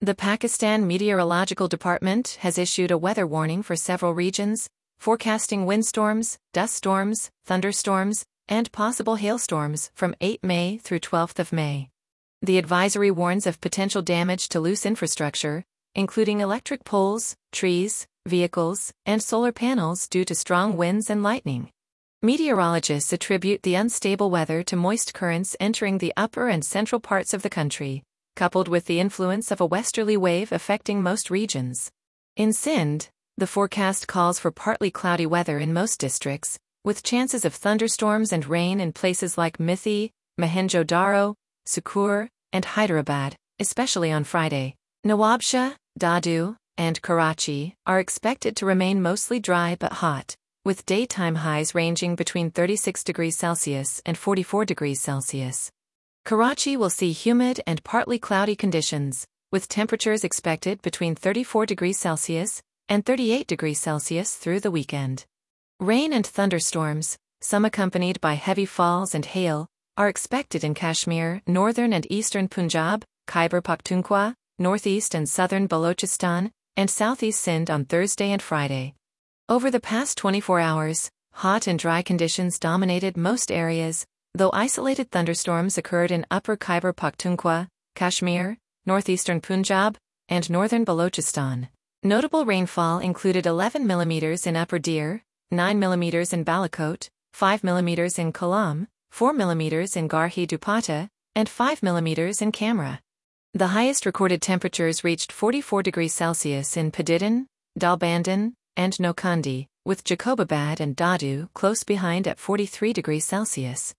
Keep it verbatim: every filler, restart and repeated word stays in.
The Pakistan Meteorological Department has issued a weather warning for several regions, forecasting windstorms, dust storms, thunderstorms, and possible hailstorms from eighth of May through twelfth of May. The advisory warns of potential damage to loose infrastructure, including electric poles, trees, vehicles, and solar panels due to strong winds and lightning. Meteorologists attribute the unstable weather to moist currents entering the upper and central parts of the country, coupled with the influence of a westerly wave affecting most regions. In Sindh, the forecast calls for partly cloudy weather in most districts, with chances of thunderstorms and rain in places like Mithi, Mohenjo-Daro, Sukur, and Hyderabad, especially on Friday. Nawabshah, Dadu, and Karachi are expected to remain mostly dry but hot, with daytime highs ranging between thirty-six degrees Celsius and forty-four degrees Celsius. Karachi will see humid and partly cloudy conditions, with temperatures expected between thirty-four degrees Celsius and thirty-eight degrees Celsius through the weekend. Rain and thunderstorms, some accompanied by heavy falls and hail, are expected in Kashmir, northern and eastern Punjab, Khyber Pakhtunkhwa, northeast and southern Balochistan, and southeast Sindh on Thursday and Friday. Over the past twenty-four hours, hot and dry conditions dominated most areas, though isolated thunderstorms occurred in upper Khyber Pakhtunkhwa, Kashmir, northeastern Punjab, and northern Balochistan. Notable rainfall included eleven millimeters in Upper Dir, nine millimeters in Balakot, five millimeters in Kolam, four millimeters in Garhi Dupata, and five millimeters in Kamra. The highest recorded temperatures reached forty-four degrees Celsius in Patidian, Dalbandan, and Nokandi, with Jacobabad and Dadu close behind at forty-three degrees Celsius.